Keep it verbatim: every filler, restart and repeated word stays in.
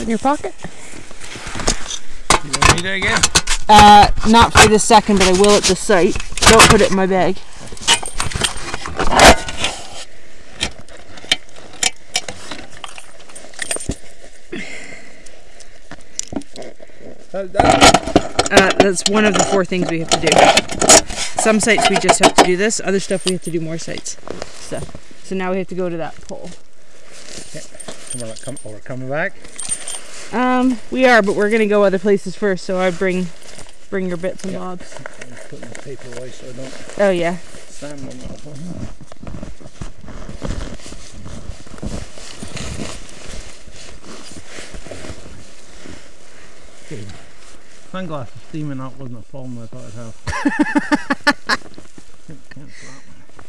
in your pocket. You don't need it again? Uh, not for this second, but I will at the site. Don't put it in my bag. How's that? Uh, that's one of the four things we have to do. Some sites we just have to do this. Other stuff we have to do more sites. So, so now we have to go to that pole. Okay. We're, not com we're coming back? Um, we are, but we're gonna go other places first. So I bring, bring your bits and yeah. bobs. I'm putting the paper away so I don't. Oh yeah. Stand on that one. Okay. Sunglasses steaming up wasn't a problem I thought I'd have. Can't cancel that one.